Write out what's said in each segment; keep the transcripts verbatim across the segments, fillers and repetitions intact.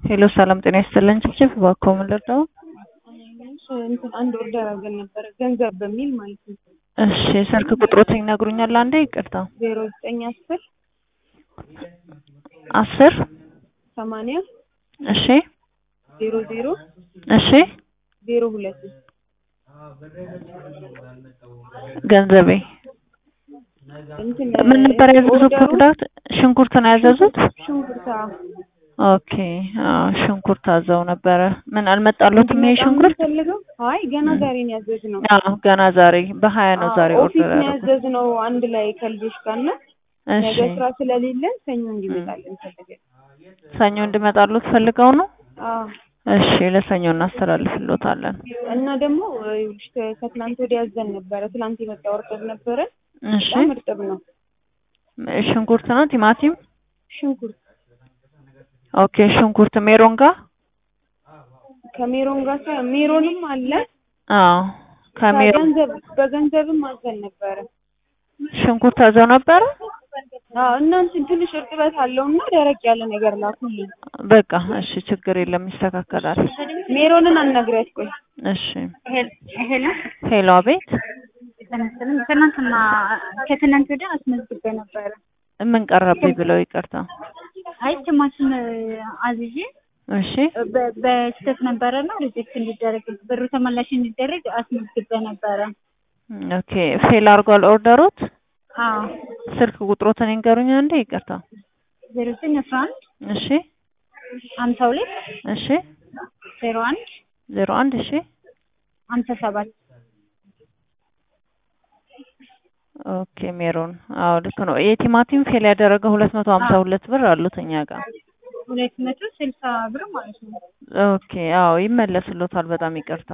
ሄሎ ሰላም ጤና ይስጥልኝ ጭፍጭፍ እባክዎ ምን ልርዳዎ? እንትን አንድ ኦርደር አድርገን ነበረ ገንዘብ በሚል ማለት ነው። እሺ ስልክ ቁጥሮትን ይነግሩኛል አንዴ? ይቅርታ ዜሮ ዘጠኝ አስር አስር ሰማንያ እሺ ዜሮ ዜሮ እሺ ዜሮ ሁለት ገንዘቤ እንትን ምን ነበር ያዘዙት ፕሮዳክት? ሽንኩርት ነው ያዘዙት? ሽንኩርት ኦኬ አዎ ሽንኩርት አዘው ነበረ። ምን አልመጣሎትም ይሄ ሽንኩርት? አይ ገና ዛሬ ነው ያዘዝነው። አዎ ገና ዛሬ በሀያ ነው ዛሬ ኦርደር ኦፊስ ነው ያዘዝነው አንድ ላይ ከልጆች ጋር እና ነገ ስራ ስለሌለን ሰኞ እንዲመጣልን ፈልገን ሰኞ እንዲመጣሉት ፈልገው ነው? አዎ እሺ ለሰኞ እናስተላልፍልዎታለን። እና ደግሞ ይኸውልሽ ከትናንት ወዲያ ያዘን ነበረ። ትናንት የመጣ ኦርደር ነበረ። እሺ እርጥብ ነው። ሽንኩርት ነው ቲማቲም? ሽንኩርት ኦኬ ሽንኩርት ሜሮን ጋር ከሜሮን ጋር ሜሮንም አለ። አዎ ከሜሮን ገንዘብ በገንዘብም አዘን ነበረ። ሽንኩርት አዘው ነበረ? አዎ እናንተ ትንሽ እርጥበት አለውና ደረቅ ያለ ነገር ላኩልኝ። በቃ እሺ ችግር የለም ይስተካከላል። ሜሮንን አናግሪያት ቆይ። እሺ ሄሎ ሄሎ አቤት ትናንትና ከትናንት ወዲያ አስመዝግቤ ነበረ። ምን ቀረብኝ ብለው ይቅርታ? አይ ቲማቲም አዝዤ እሺ በስህተት ነበረና ሪጀክት እንዲደረግ ብሩ ተመላሽ እንዲደረግ አስመዝግቤ ነበረ። ኦኬ ፌል አድርጓል ኦርደሮት? አዎ ስልክ ቁጥሮትን ይንገሩኝ አንዴ? ይቅርታ ዜሮ ዘጠኝ አስራ አንድ እሺ ሀምሳ ሁለት እሺ ዜሮ አንድ ዜሮ አንድ እሺ ሀምሳ ሰባት ኦኬ ሜሮን አዎ ልክ ነው። የቲማቲም ፌል ያደረገ ሁለት መቶ ሀምሳ ሁለት ብር አሉት እኛ ጋር ሁለት መቶ ስልሳ ብር ማለት ነው። ኦኬ አዎ ይመለስልዎታል። በጣም ይቅርታ።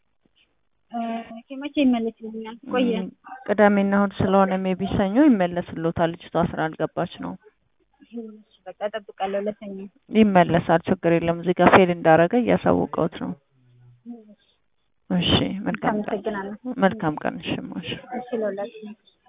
መቼ ይመለስልኛል? ቆየ ቅዳሜና እሑድ ስለሆነ ሜቢ ሰኞ ይመለስልዎታል። ልጅቷ ስራ አልገባች ነው። በቃ እጠብቃለሁ ለሰኞ ይመለሳል። ችግር የለም። እዚህ ጋር ፌል እንዳደረገ እያሳወቀውት ነው። እሺ መልካም ቀን። መልካም ቀን። እሺ ማሽ እሺ ለሁላችንም